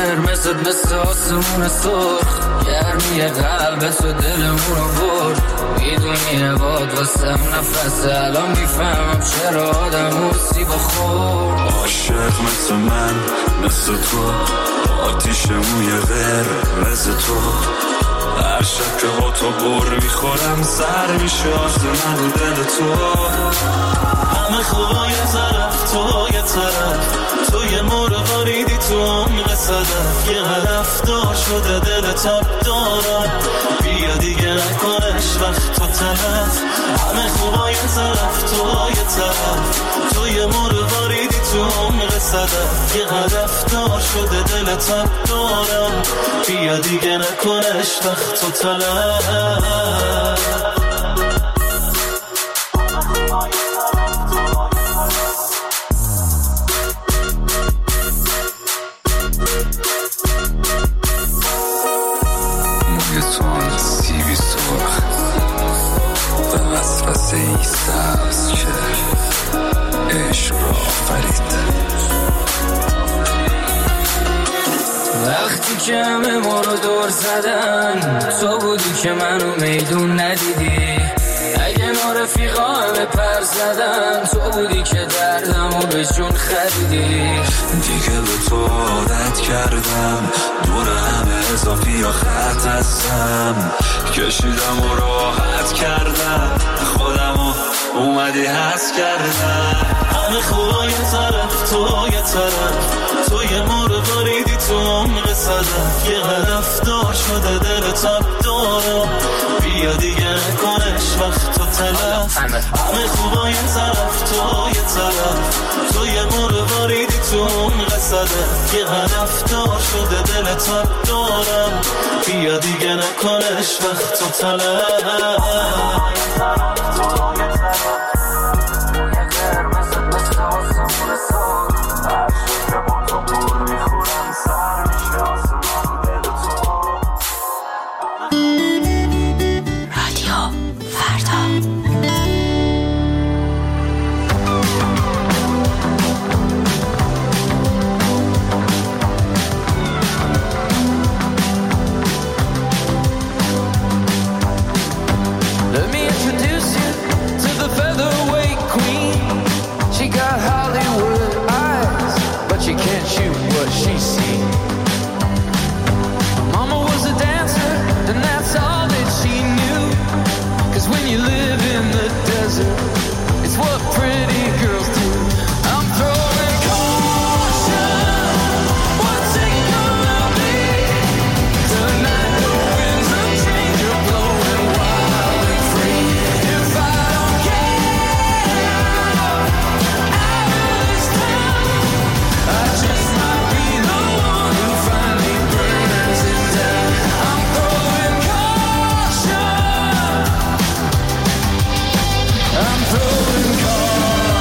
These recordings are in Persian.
قرمزت مثل آسمون سرخ، گرمی قلبت و دلمونو برد. میدونی عباد واسم نفسه، الان میفهمم چرا آدم سیب خورد. عاشق مثل من مثل تو، آتیش موی قرمز تو. هر شب که با تو بر میخورم سر میشه آسمون و دل تو. همه خوبا یه طرف تو یه طرف، تو یه مرغاریدی تو عمق صدف. یه هدف دار شده دل تاب دارم، بیا دیگه نکنش وقت تو تلف. همه خوبا یه طرف تو یه طرف، تو یه مرغاریدی تو عمق صدف. یه هدف دار شده دل تاب دارم، بیا دیگه نکنش وقت تو تلف. سیبی سرخ و وسوسه ای سبز که عشق را آفرید. وقتی که همه ما رو دور زدن، تو بودی که منو میدون ندیدی. اگه ما رفیقا همه پر زدن، تو بودی که دردمو به جون خریدی. دیگه به تو عادت کردم، دور همه اضافی یا خط هستم. کشیدم و راحت کردم، خودمو اومدی حس کردم. همه خوبا یه طرف تو یه طرف، تو یه مرغاریدی تو عمق صدف. یه هدف دار شده دل تاب دارم، بیا دیگه نکنش وقت تو تلف. همه خوبا یه طرف تو یه طرف، تو یه مرغاریدی تو عمق صدف. یه هدف دار شده دل تاب دارم، بیا دیگه نکنش وقت تو تلف. I'm throwing caution.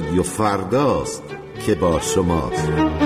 رادیو فرداست که با شماست.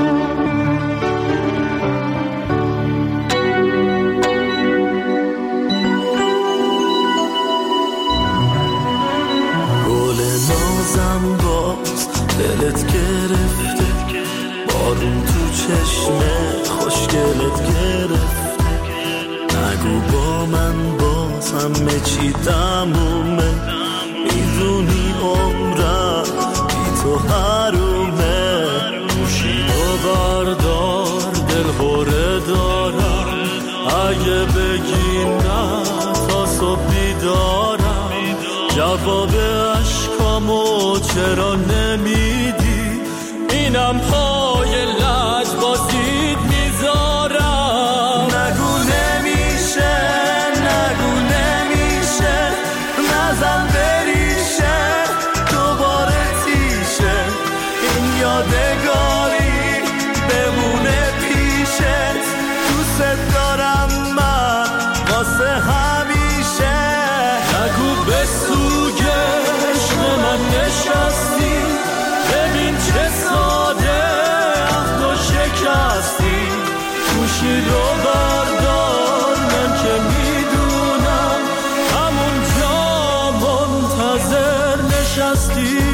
گل نازم باز دلت گرفته، بارون تو چشمه خوشگلت گرفته، نگو با من باز همه چی تمومه، میدونی عمرم بی تو حرومه، گوشی تو بردار دل خوره دارم، اگه بگی نه تا صبح بیدارم، جواب عشقامو چرا نمیدی، اینم پای لج بازید میذارم، نگو نمیشه نگو نمیشه، نزن بریشه دوباره تیشه، این یادگاری بمونه پیشت، دوست دارم من واسه همیشه، نگو به سوگ عشق من نشستی، ببین چه ساده عهد و شکستی، گوشی رو بردار من که میدونم همونجا منتظر نشستی.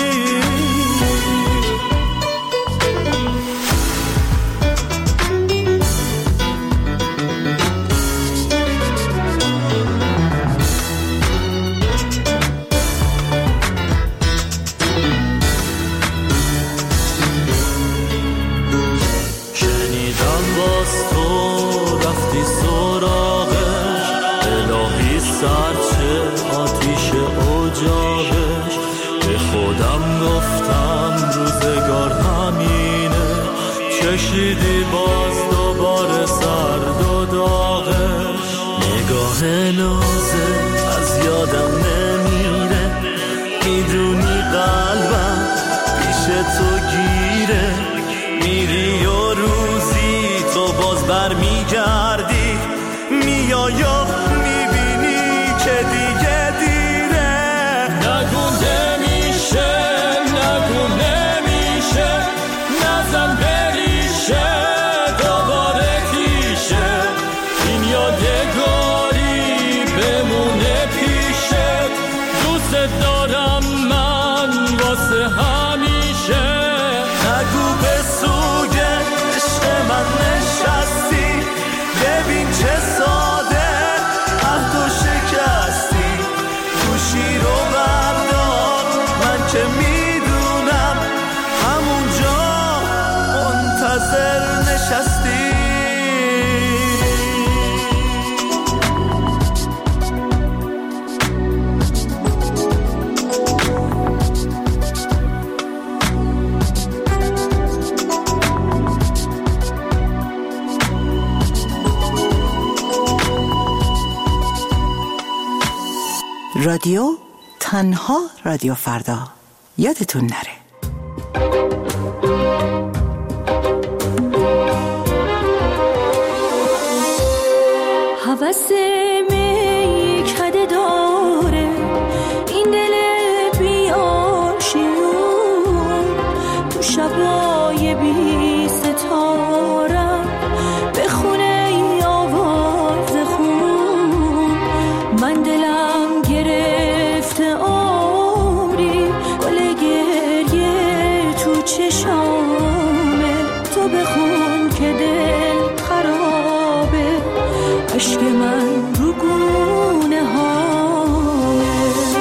چشیدی باز دوباره سرد و داغش، نگاه نازه از یادم نمیره، میدونی قلبم پیش تو گیره، میری و روزی تو باز برمیگردی، میای و میبینی که دیگه دیره، نگو نمیشه نگو نمیشه، نزن دوباره تیشه، این یادگاری بمونه پیشت، دوست دارم من واسه همیشه، نگو به سوگ عشق من نشستی، ببین چه ساده عهد و شکستی، گوشی رو بردار من که میدونم همونجا منتظر نشستی. رادیو تنها رادیو فردا، یادتون نره. هوس میکده داره این دل بیاشیون، تو شبای بی ستارم بخونه ای آواز خون، من دلم گرفته عمری گل گریه تو چشامه، تو بخون که دل خرابه، عشق من رو گونه هامه،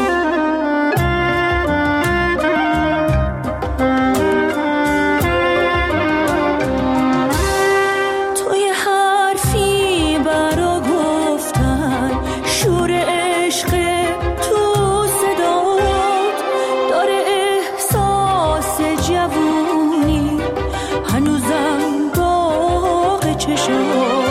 تو یه حرفی برا گفتن، شور عشق تو صدات داره، احساس جوونی هنوزم باغ چشات،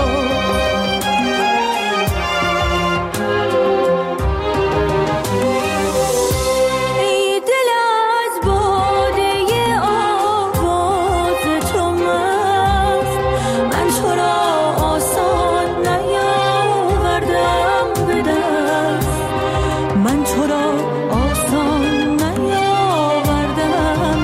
من تو را آسان نیاوردم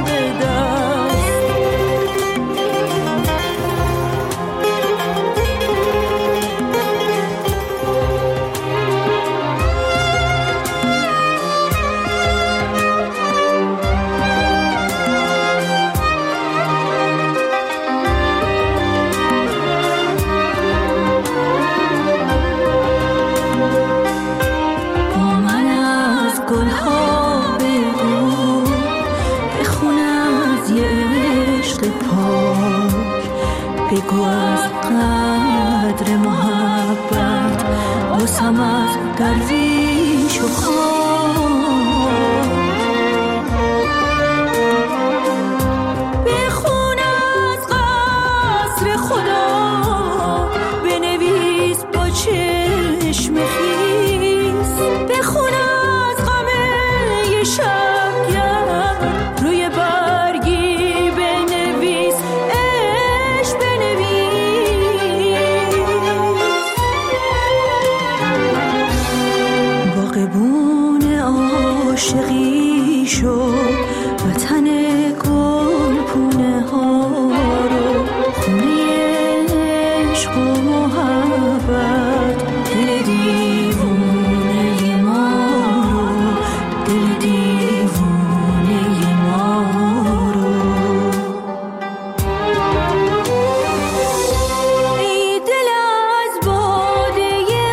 عشق و محبت دل دیوونه ما رو، دل دیوونه ما رو. ای دل از باده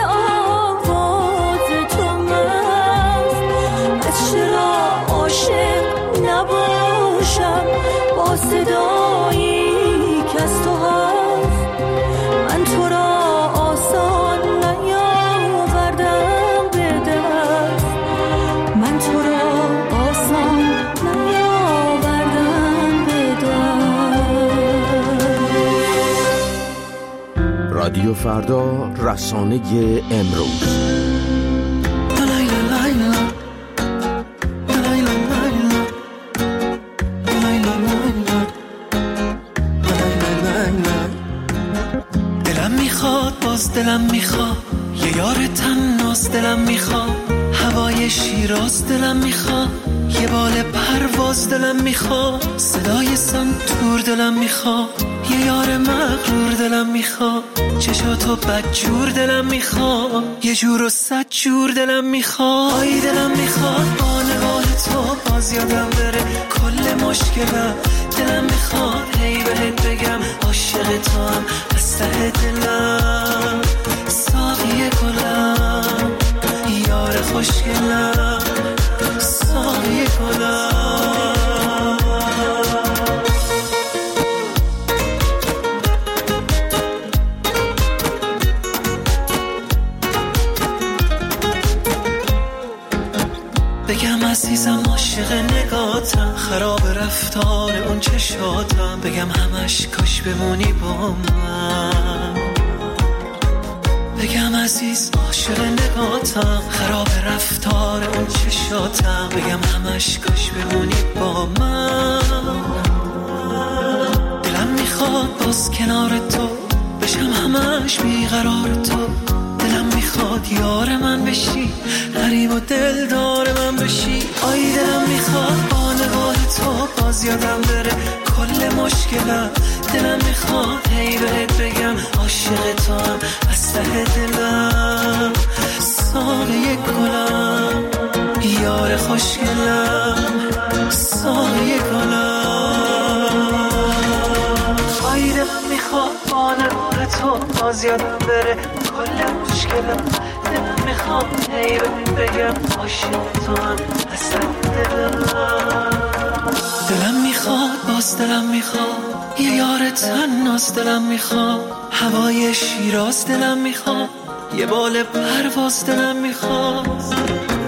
آواز تو مست، از چرا عاشق نباشم با صدایی که از تو هست. من تو را آسان نیاوردم به دست، من تو را آسان نیاوردم به دست. رادیو فردا، رسانه امروز. دلم میخواد، باز دلم میخواد یه یار تناس، دلم میخواد هوای شیراز، دلم میخواد یه بال پرواز، دلم میخواد صدای سنتور، دلم میخواد یه یار مغرور، دلم میخواد چشاتو بدجور، دلم میخواد یه جور و 100 جور، دلم میخواد. ای دلم میخواد با نگاه تو باز یادم بره کل مشکلم، دلم میخواد هی بهت بگم عاشق تو هم از ته دلم. ساقی گلم یار خوشگلم، ساقی گلم. بگم عزیزم عاشق نگاتم، خراب رفتار اون چشاتم، بگم همش کاش بمونی با من. بگم عزیز عاشق نگاتم، خراب رفتار اون چشاتم، بگم همش کاش بمونی با من. دلم میخواد باز کنار تو بشم همش بیقرار تو، دلم میخواد یار من بشی، غریب و دلدار من بشی. آی دلم میخواد با نگاه تو باز یادم بره کل مشکلم، دلم میخواد هی بهت بگم عاشق تو هم از ته دلم. ساقی گلم یار خوشگلم، ساقی گلم. آی دلم میخواد با نگاه تو باز یادم بره کل مشکلم، دلم میخواد هی بهت بگم عاشق تو هم از ته دلم. دلم میخواد باز دلم میخواد یه یار تناس، دلم میخواد هوای شیراز، دلم میخواد یه بال پرواز، دلم میخواد